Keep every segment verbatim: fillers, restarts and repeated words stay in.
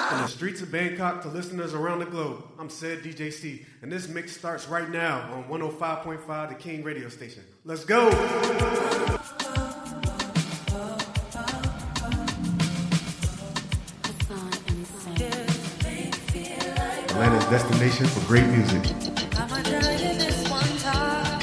From the streets of Bangkok to listeners around the globe, I'm said D J C, and this mix starts right now on one oh five point five, the King Radio Station. Let's go! Atlanta's destination for great music. I'ma tell you this one time,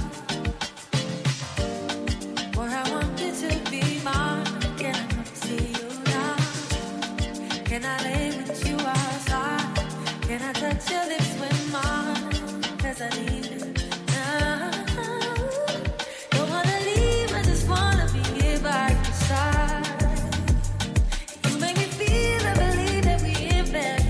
where I want you to be mine. Can I come see you now? Can I lay with you outside? Can I touch your lips with mine? 'Cause I need it now. Don't wanna leave, I just wanna be here by your side. You make me feel, I believe that we in bed.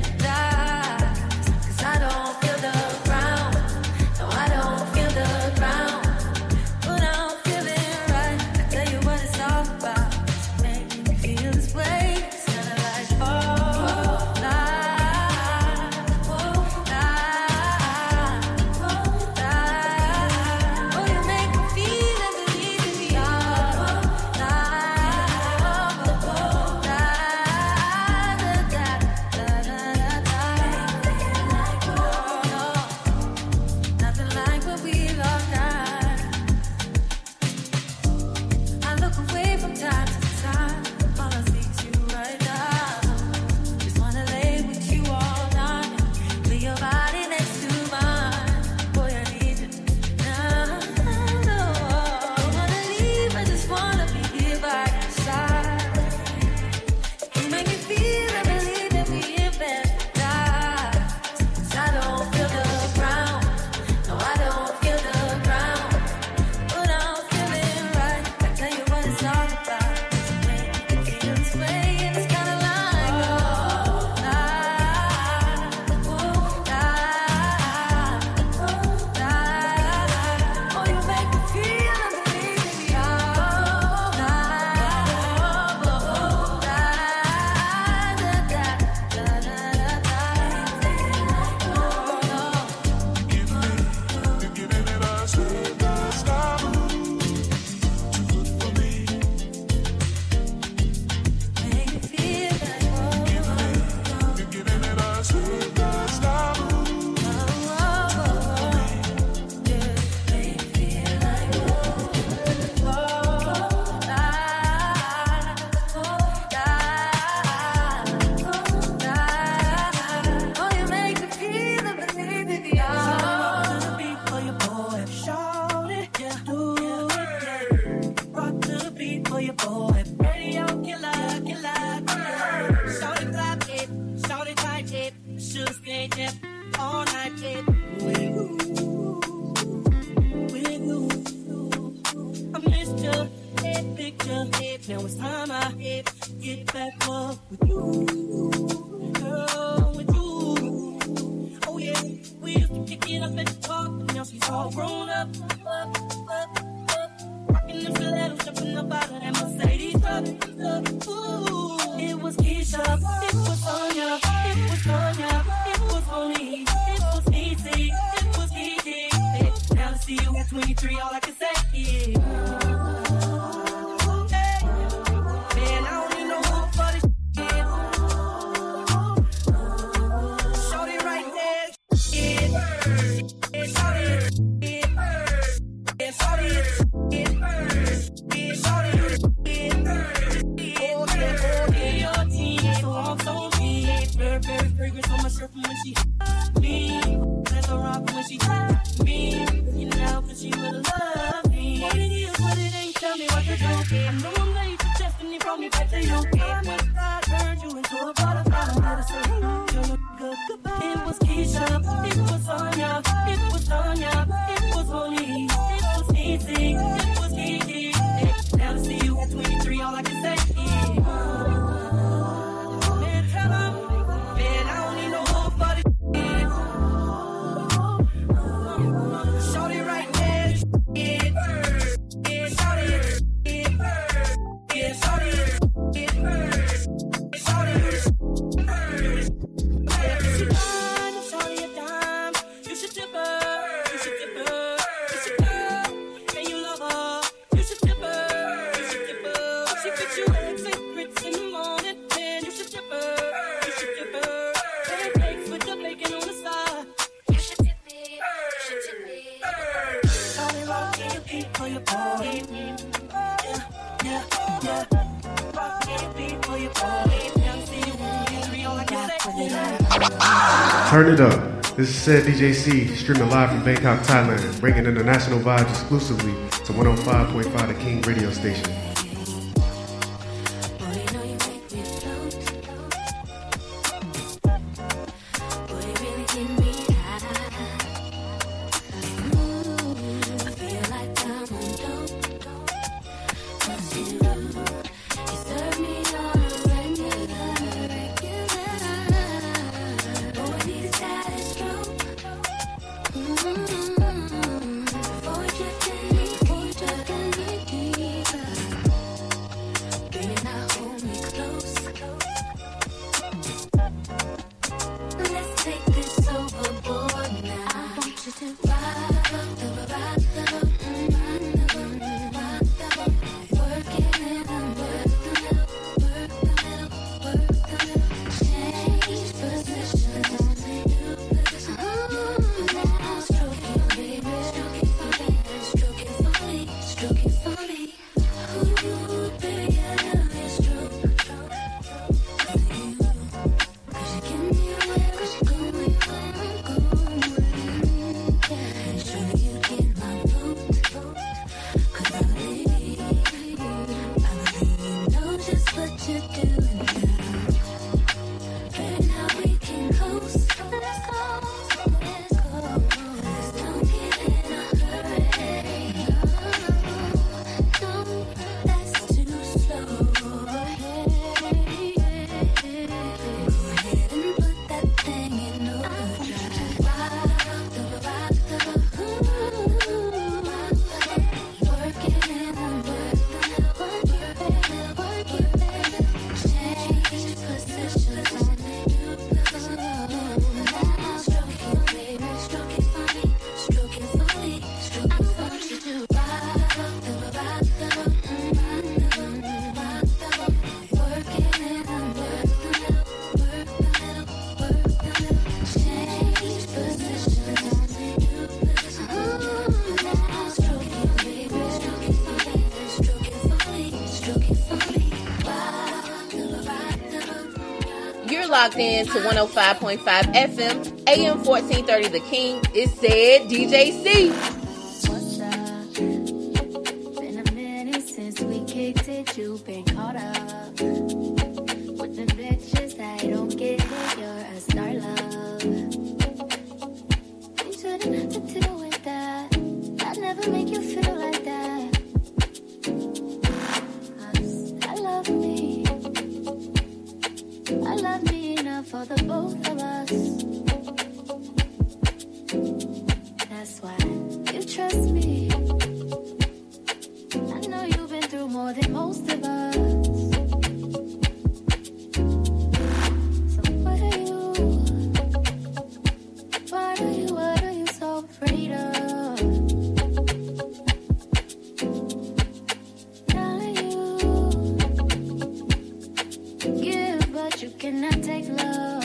I don't feel the ground, no I don't feel the ground, but I'm feeling right. I tell you what it's all about, make me feel this way. It's kinda like oh, life, oh, life, oh, life. Oh, you make me feel and believe in me all, life, oh, life, da, da, da, da, da. Nothing like what we love now. I look away from time to time, all I see is you right now. Just wanna lay with you all night, feel your body next to mine. Boy, I need you now. No, don't wanna leave, I just wanna be here by your side. You make me feel, I believe that we in paradise. 'Cause I don't feel the ground. No, I don't feel the ground, but I'm feeling right. I tell you what it's all about, just make me feel this way, and it's kinda like oh, life, oh, life, oh, life. Oh, you make me feel and believe in me all, life, oh, life, da, da, da, da, da, make me feel like oh, all night, it with you, with you. I missed your head picture, now it's time I get back up with you, girl, with you. Oh yeah, we used to kick it up at the park, but now she's all grown up, up, up, up. Rocking them stilettos, jumping up out of that Mercedes truck. Ooh, it was Keisha, it was Sonya, it was Sonya, it was Monique, it was easy, it was Kiki. Now to see you at twenty-three, all I can say is, hey, man, I don't need no hope for this shit. Shorty right there, shit. Yeah, shorty, shit. Yeah, shorty, shit. Yeah, shorty, shit. Oh, yeah, oh, yeah, your team, so I'm so deep. Very, very fragrance on my shirt from when she me. Let her rock when she me. You know, cause she really love me. What it is, what it ain't, tell me what to do. I know I'm late, but destiny brought me back to you. I must have turned you into a butterfly. I'm gonna say, you're good, goodbye. It was Keisha, it was Sonya, it was Sonya, it was Monique, it was easy, it was Kiki. Now to see you at twenty-three, all I can say is, man, tell 'em, man, I don't need no hope for this shit. Shorty right there, shit. Yeah, shorty, shit. Yeah, shorty, shit. Turn it up. This is Said D J C, streaming live from Bangkok, Thailand, bringing international vibes exclusively to one oh five point five The King radio station. Locked in to one oh five point five F M, A M fourteen thirty The King. It said D J C. What's up? Been a minute since we kicked it. You've been caught up with the bitches that don't get it. You're a star love. You shouldn't have to deal with that. I'd never make you feel like that. 'Cause I love me. I love me enough for the both of us. That's why you trust me. I know you've been through more than most of us. So what are you? What are you? What are you so afraid of? Darling, you give, but you cannot take love.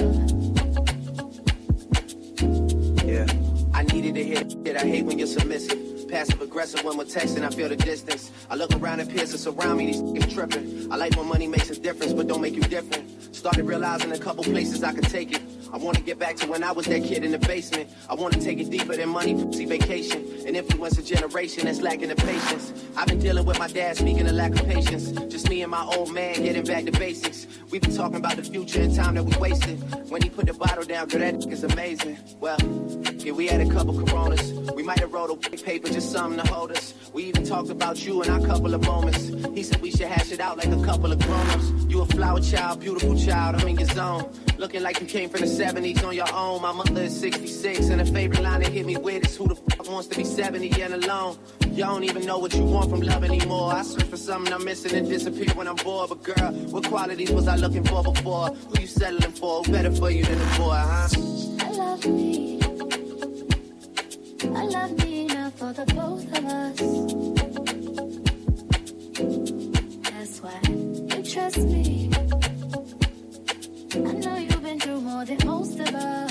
Yeah, I needed to hear that. I hate when you're submissive. Passive aggressive when we're texting, I feel the distance. I look around and peers that surround me, these niggas tripping. I like when money makes a difference, but don't make you different. Started realizing a couple places I could take it. I want to get back to when I was that kid in the basement. I want to take it deeper than money, pussy, vacation. And influence a generation that's lacking the patience. I've been dealing with my dad, speaking of lack of patience. Just me and my old man getting back to basics. We've been talking about the future and time that we wasted. When he put the bottle down, girl, that is amazing. Well, yeah, we had a couple coronas. We might have wrote a white paper, just something to hold us. We even talked about you in our couple of moments. He said we should hash it out like a couple of grown-ups. You a flower child, beautiful child, I'm in your zone. Looking like you came from the seventies on your own. My mother is sixty-six, and her favorite line that hit me with is who the fuck wants to be seventy and alone. You don't even know what you want from love anymore. I search for something I'm missing and disappear when I'm bored. But girl, what qualities was I looking for before? Who you settling for? Who better for you than the boy, huh? I love me. I love me enough for the both of us. That's why you trust me. I know you've been through more than most of us.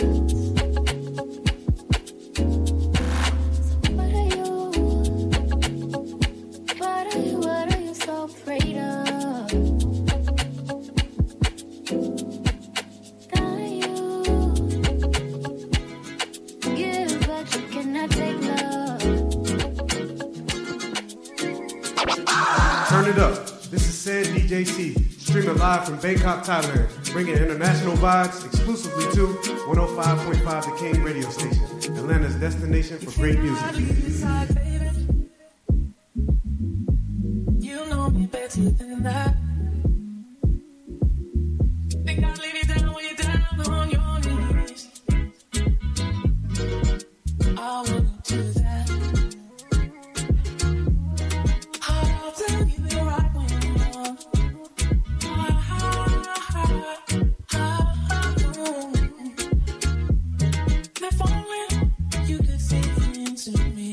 So what are you? What are you? What are you so afraid of? Darling, Said D J C, streaming live from Bangkok, Thailand, bringing international vibes exclusively to one oh five point five The King radio station, Atlanta's destination for great music. You know me better than that. Think I'll leave you down when you're down on your knees. I wouldn't do that. I'll tell you the right when you want. If only you could see into me.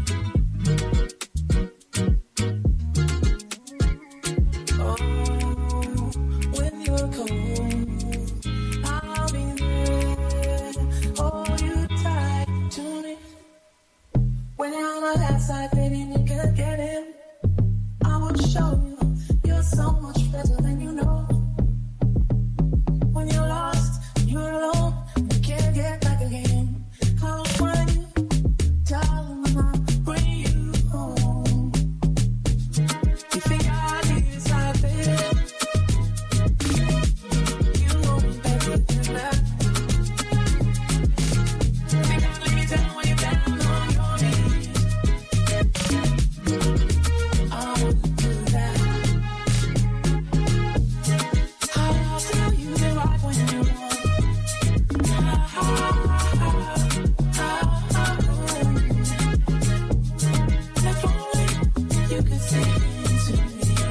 Oh, when you're cold, I'll be there. Hold you tight to me. When you're on my left side, baby, you can get in. I will show you you're so much better than you know. When you're lost, you're alone, you can't get back again. I'll find you, darling, I'll bring you home. You think I'd leave this life, baby? You know me better than that. Think I'd leave you down when you're down on your knees. I wouldn't do that. I'll tell you the right when you want. If only you could see into me.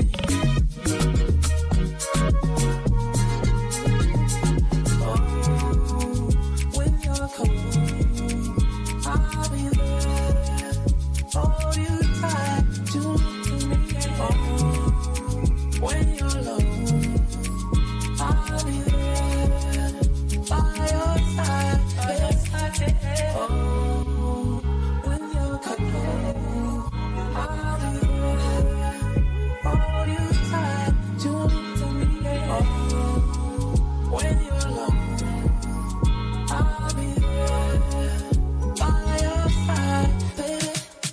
Oh, when you're cold, I'll be there. Hold you tight to me. Oh, when you're alone, I'll be there by your side, by your side. Oh, when you're cold, I'll be there. Hold you tight to me. Oh, when you're alone, I'll be there by your side, baby.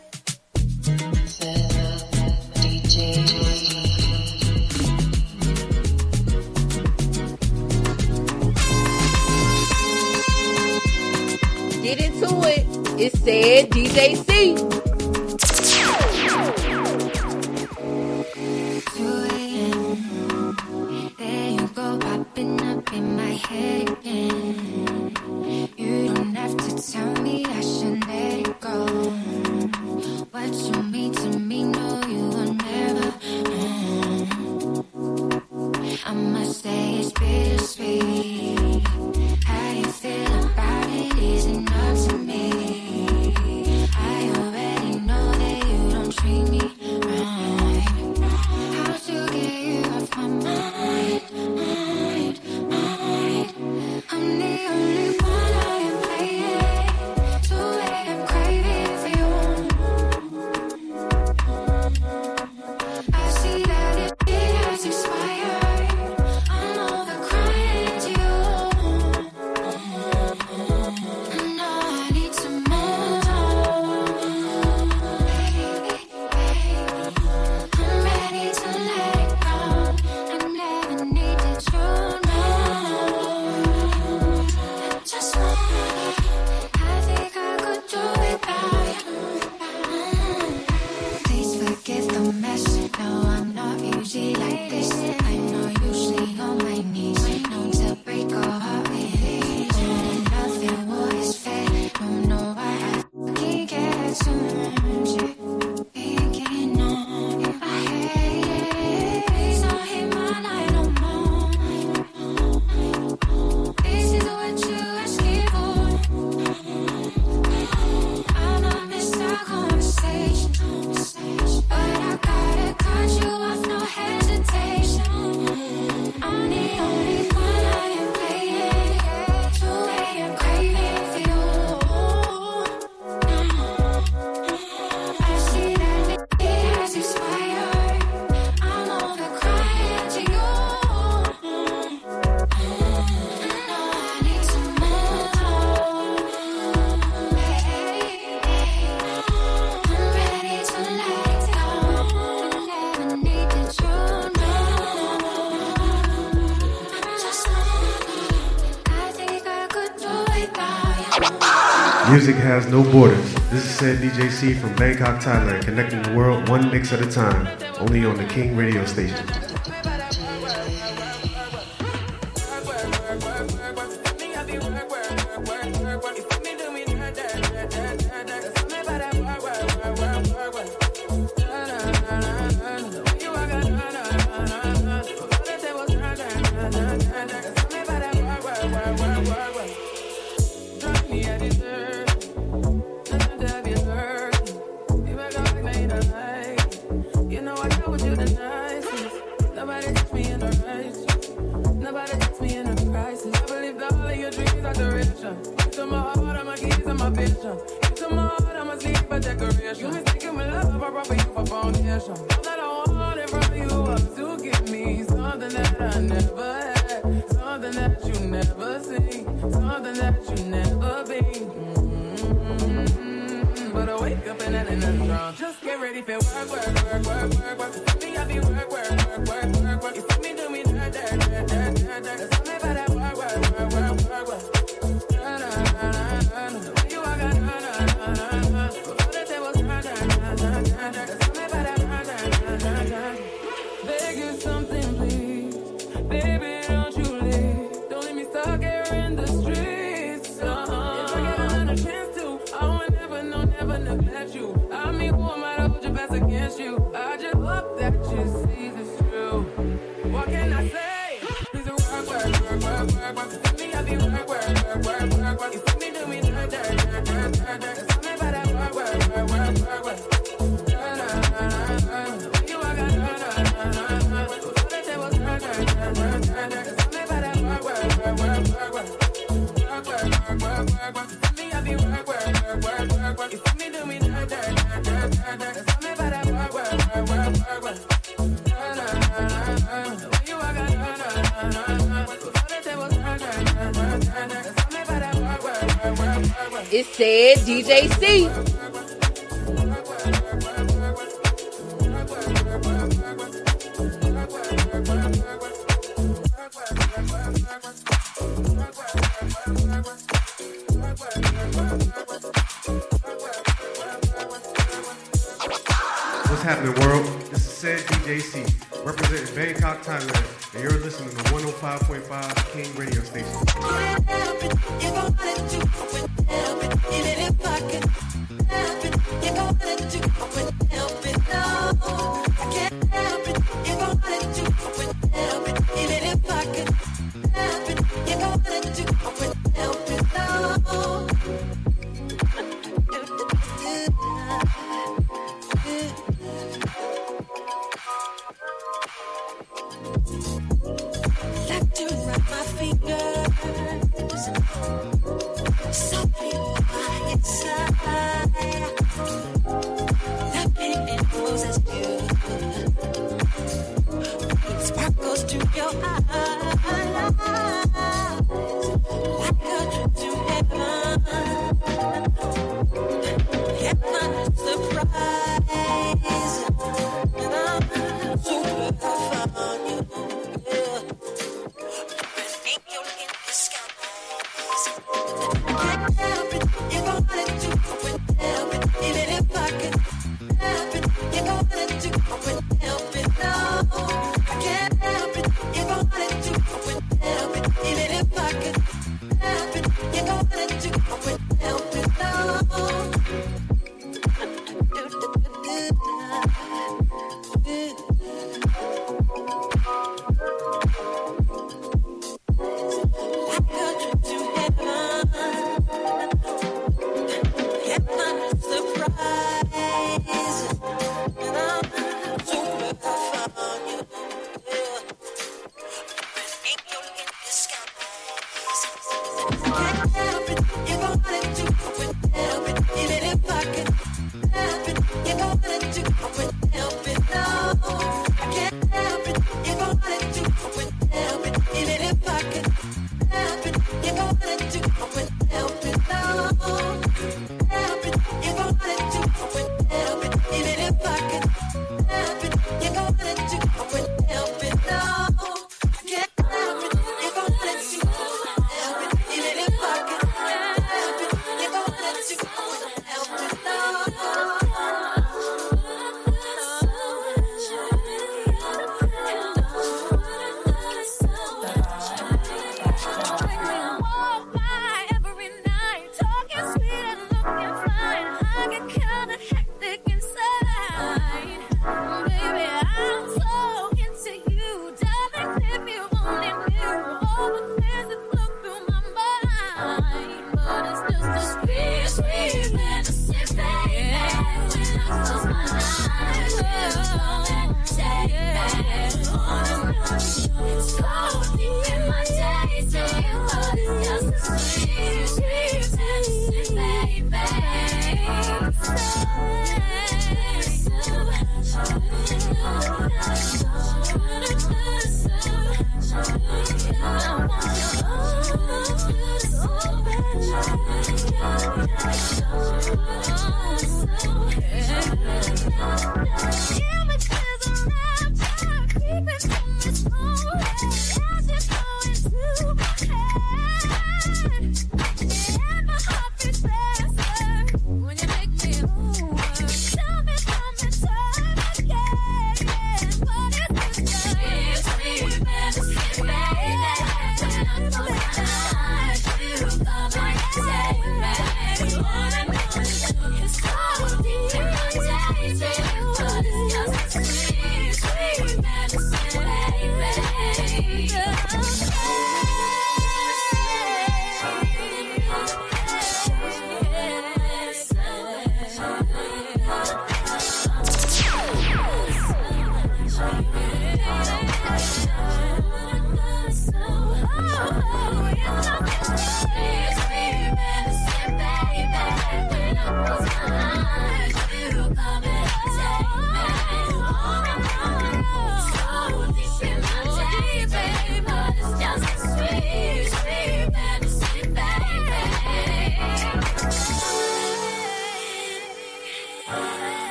D J. Get into it. It said D J C. two a.m. There you go, popping up in my head again. You don't have to tell me I should let it go. What you mean to me, no, you will never. mm. I must say it's bittersweet. How you feel about it isn't up to me. I already Music has no borders. This is said D J C from Bangkok, Thailand, connecting the world one mix at a time, only on the King Radio Station. It said D J C. What's happening, world? This is said D J C, representing Bangkok, Thailand, and you're listening to one oh five point five King Radio Station.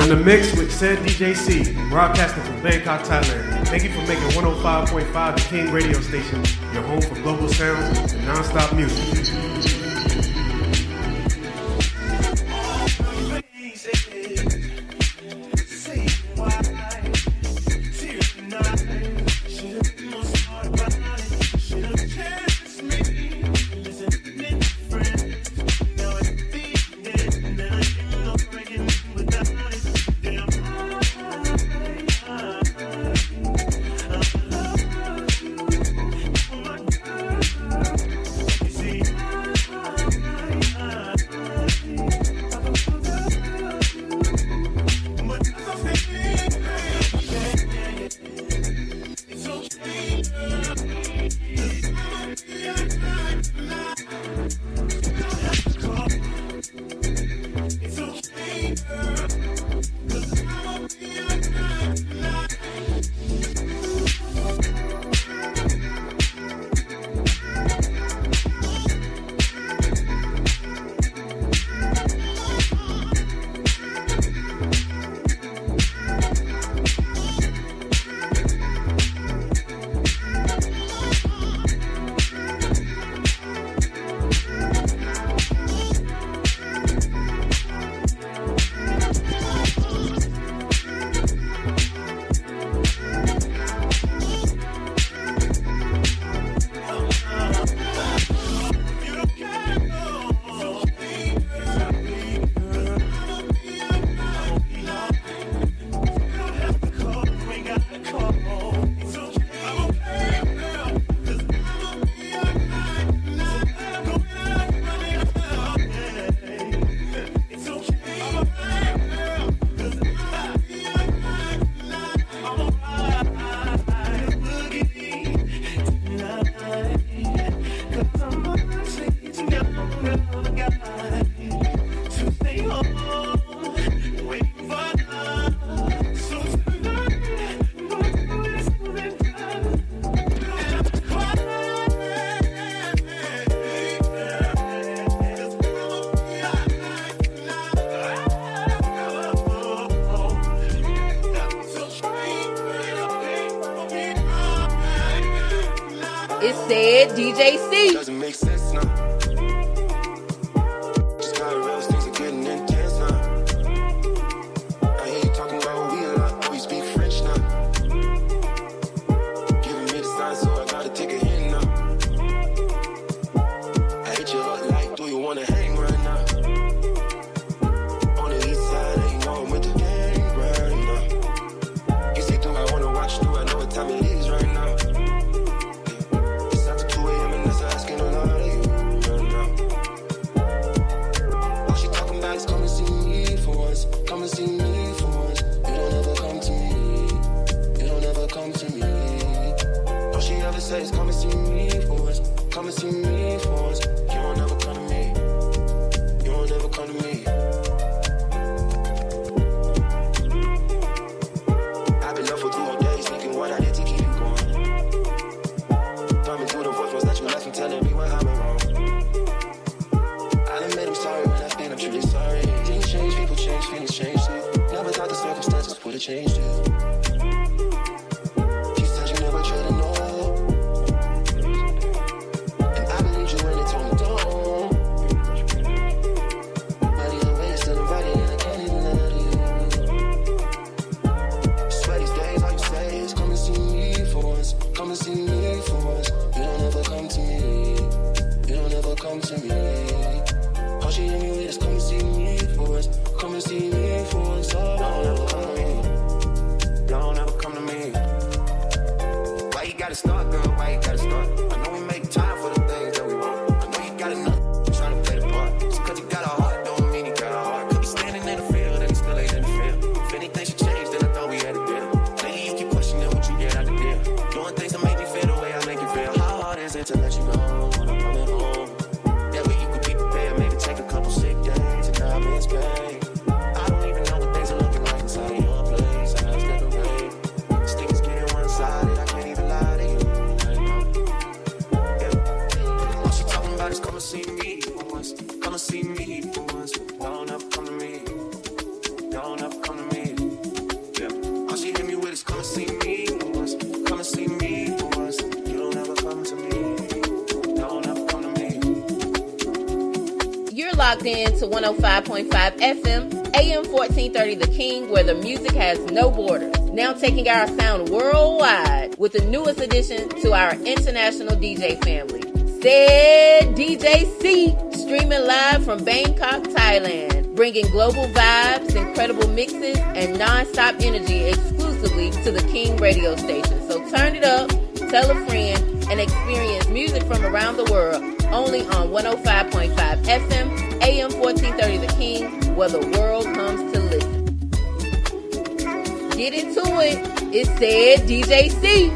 in the mix with said D J C, broadcasting from Bangkok, Thailand. Thank you for making one oh five point five The King radio station your home for global sounds and non-stop music. It said D J C. Doesn't make sense now. Just got real things are getting intense now. I hear you talking about we a lot, but we speak French now. Giving me the sign, so I gotta take a hint now. I hit you up like, do you wanna hang right now? On the east side, ain't going with the gang right now. You see through, I wanna watch through, I know what time it is right now. Come and see me for once. You don't ever come to me. You don't ever come to me. All she ever says, come and see me for once. Come and see me for once. You don't ever come to me. You don't ever come to me. I've been up for two whole days thinking what I did to keep you going. Thumbing through the voicemails that you left and telling me what I went wrong. I done made him sorry when I think I'm truly sorry. Things change, people change, feelings change too. Never thought the circumstances would have changed you. You said you never tried to know. And I believed you when they told me don't. But either way, you're still invited and I can't even let you. Swear these days, all you say is come and see me for once. Come and see me for once. You don't ever come to me. You don't ever come to me. All she hit me with is come and see me for once. Come and see me for once. Oh, don't ever come to me. Don't ever come to me. Why you gotta start, girl? Why you gotta start? I know we make time for the things that we want. I know you got enough trying to play the part. Just cause you got a heart don't mean you got a heart. Could be standing in the field and you still ain't in the field. If anything should change, then I thought we had a deal. Lately you keep questioning what you get out the deal. Doing things that make me feel the way I make you feel. How hard is it to let you know when I'm coming home? That way you could be prepared, maybe take a couple sick days and not miss pain. I don't even know what things are looking like inside of your place. I was never ready. This thing is getting one-sided, I can't even lie to you. locked in to one oh five point five F M, A M fourteen thirty The King, where the music has no borders. Now taking our sound worldwide with the newest addition to our international D J family. Said D J C, streaming live from Bangkok, Thailand, bringing global vibes, incredible mixes, and non-stop energy exclusively to the King radio station. So turn it up, tell a friend, and experience music from around the world only on one oh five point five F M, A M fourteen thirty The King, where the world comes to listen. Get into it. It's Said D J C.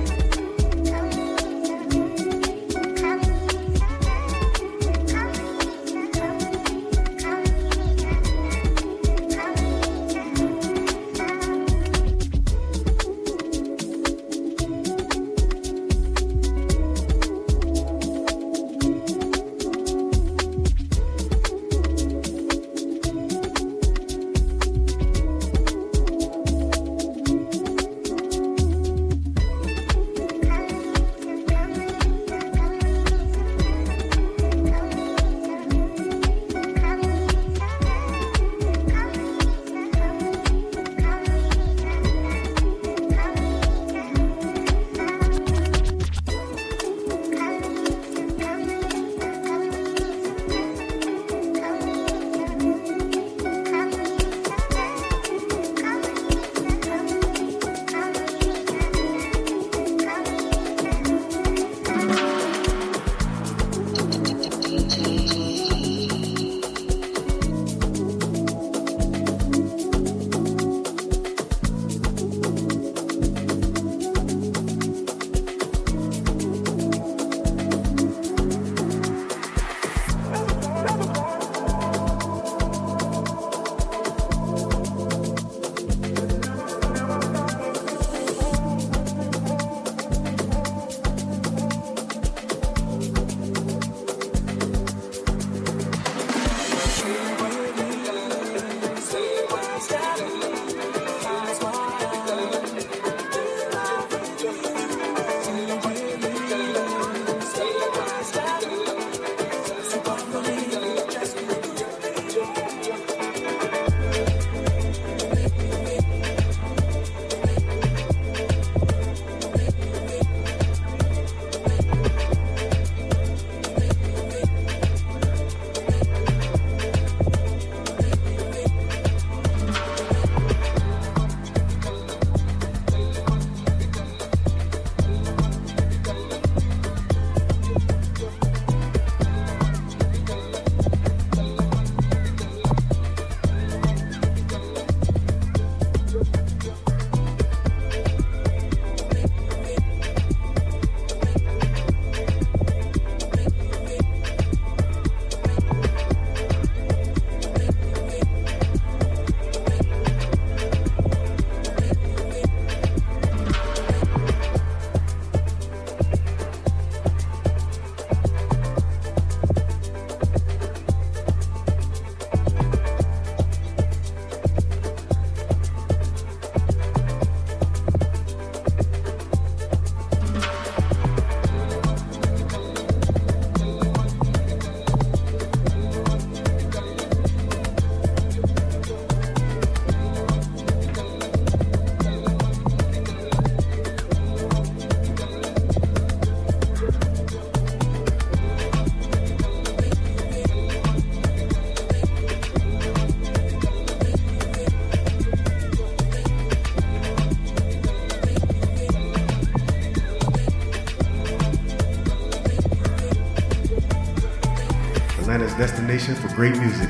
Atlanta's destination for great music.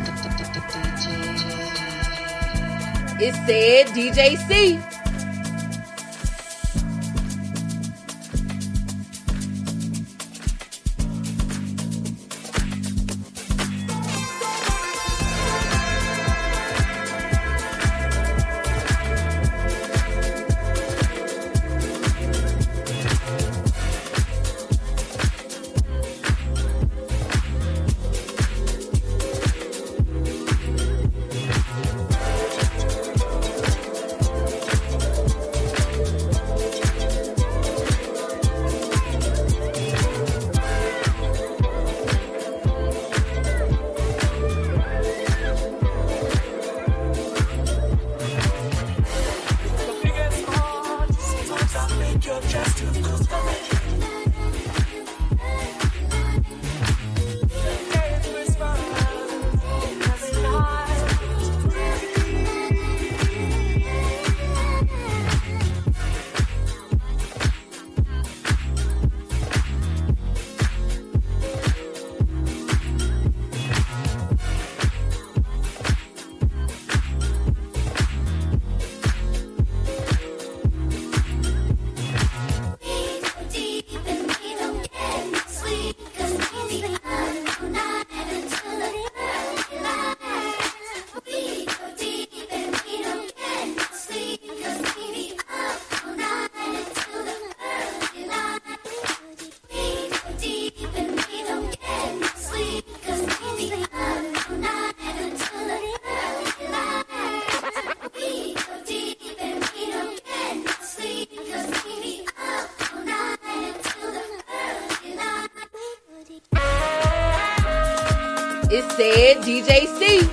It's Said D J C. just too good for me. It said D J C.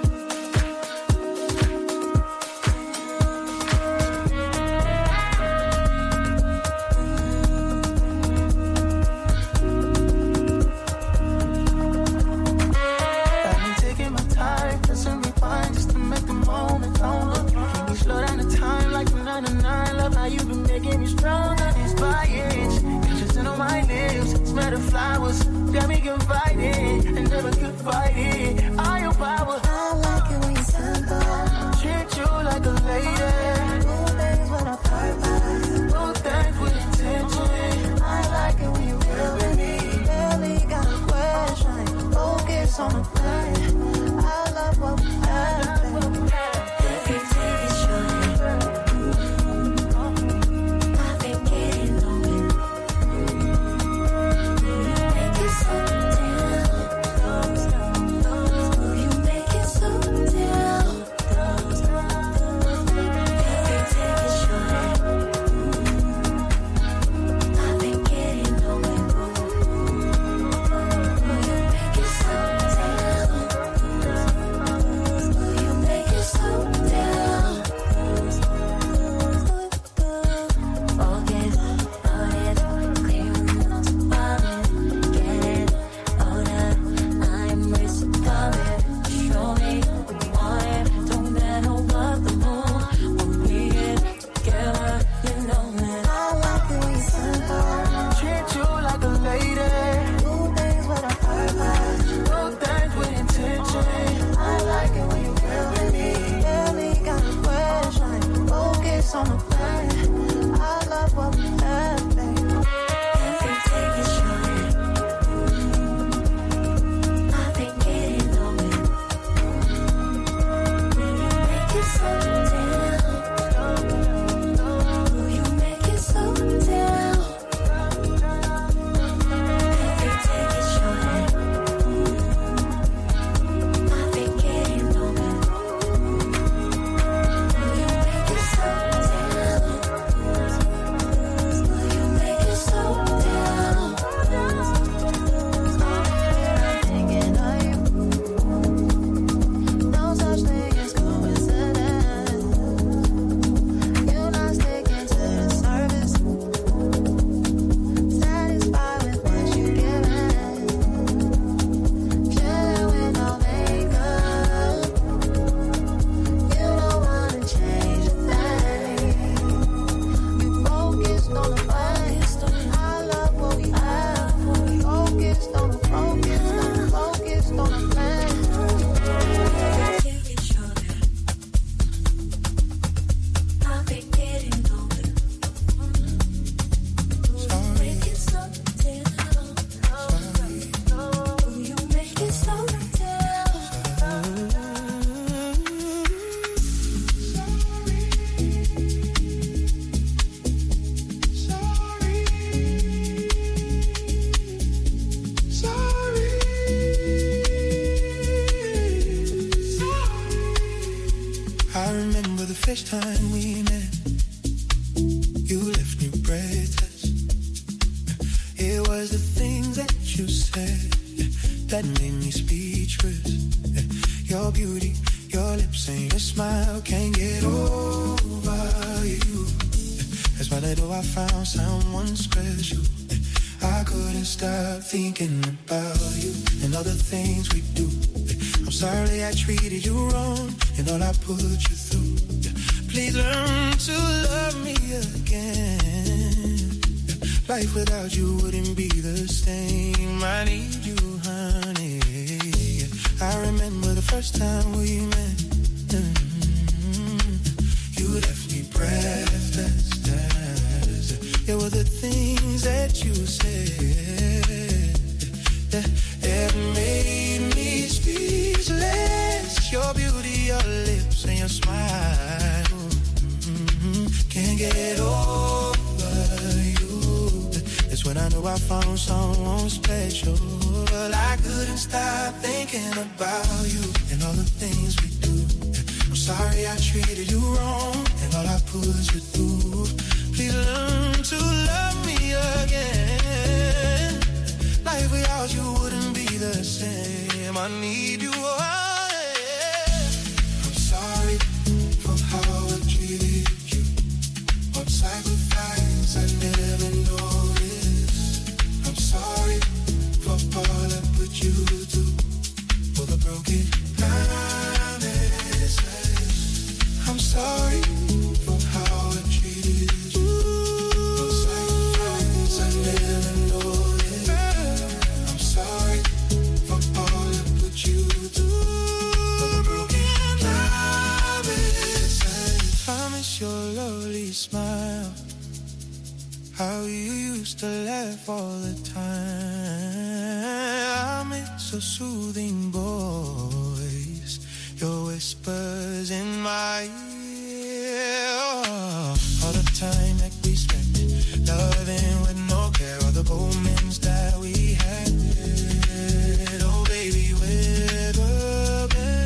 first time we met, you left me breathless. It was the things that you said that made me speechless. Your beauty, your lips and your smile can't get over you. As Swear that oh, I found someone special. I couldn't stop thinking about you and all the things we do. I'm sorry I treated you wrong and all I put you through. Please learn to love me again. Life without you wouldn't be the same. I need you, honey. I remember the first time we met. Mm-hmm. You left me breathless. It were the things that you said that, that made me speechless. Your beauty, your lips, and your smile. Mm-hmm. Can't get over you. That's when I knew I found someone special. I couldn't stop thinking about you and all the things we do. I'm sorry I treated you wrong and all I put you through. Please learn to love me again. Life without you wouldn't be the same. I need you. Oh, yeah. I'm sorry for how I treated you. What sacrifice I never noticed. I'm sorry for all I put you through. For the broken promises. I'm sorry for how I treated you. Your lovely smile, how you used to laugh all the time. I miss your soothing voice, your whispers in my ear. Oh, all the time that we spent loving with no care, all the moments that we had. Oh baby, we're the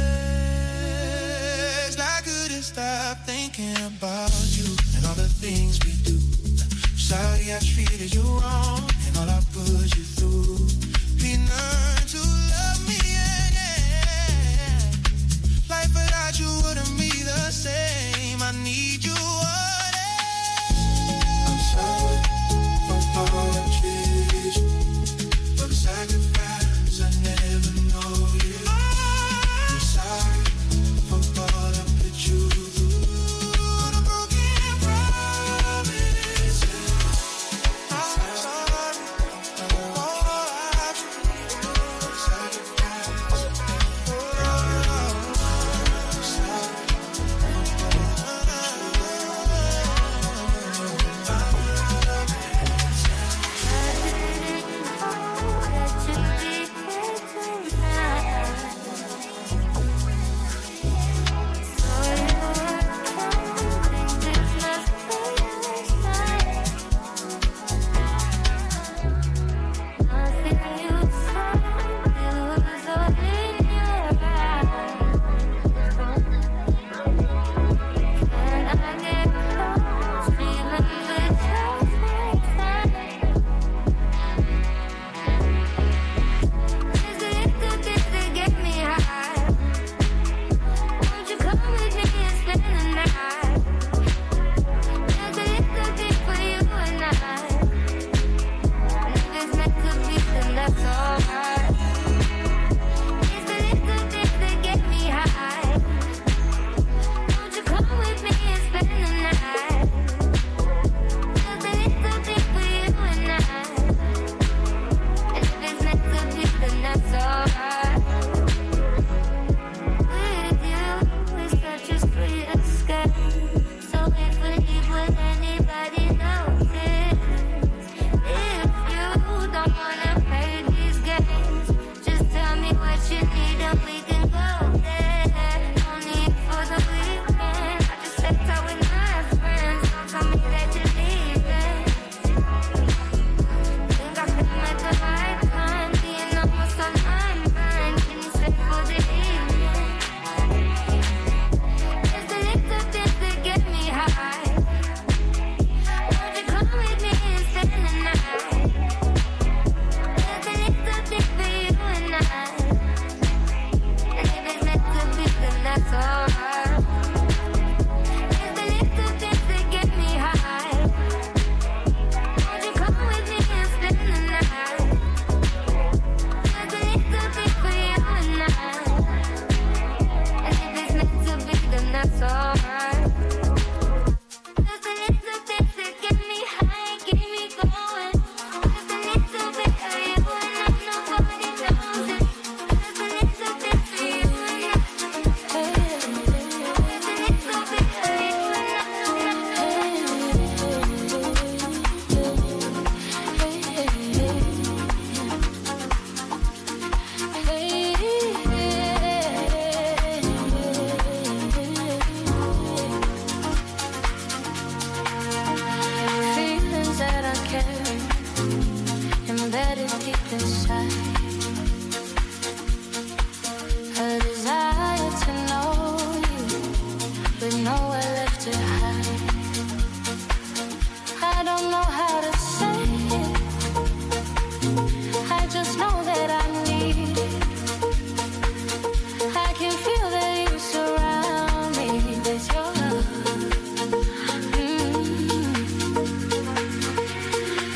best. I couldn't stop thinking about you and all the things we do. Sorry I treated you wrong and all I put you through. Please learn to love me again. Life without you wouldn't be the same. I need you. I'm sorry for all I treated you. For the sacrifice I never noticed. I'm sorry for all I put you through.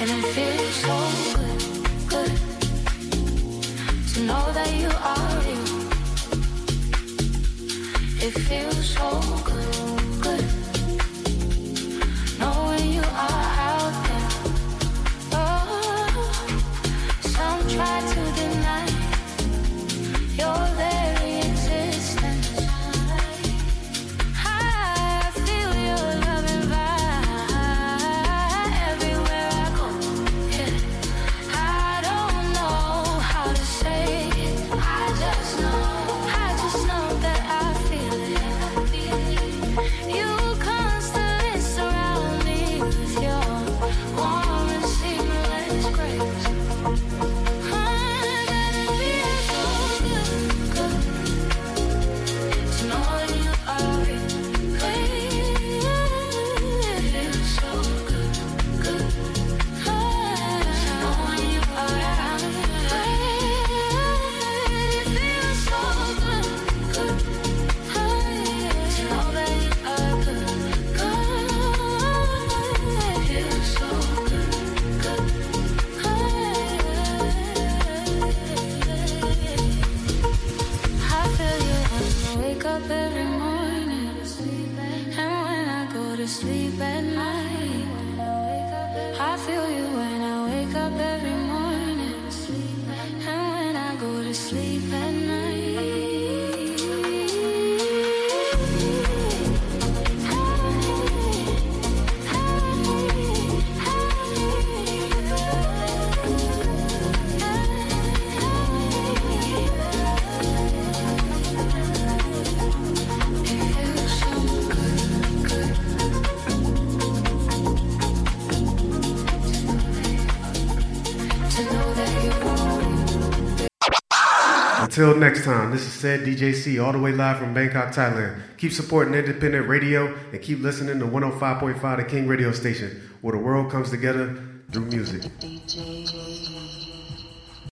And it feels so good, good to know that you are real. It feels so good, good knowing you are out there. Oh, some try to deny your very existence. I feel your loving vibe everywhere I go. Yeah. I don't know how to say it. I just know, I just know that I feel it. You constantly surround me with your warm and seamless grace. Every morning, and when I go to sleep at night, I feel you when I wake up every morning, and when I go to sleep at Until next time, this is said D J C, all the way live from Bangkok, Thailand. Keep supporting independent radio and keep listening to one oh five point five The King Radio Station, where the world comes together through music. D J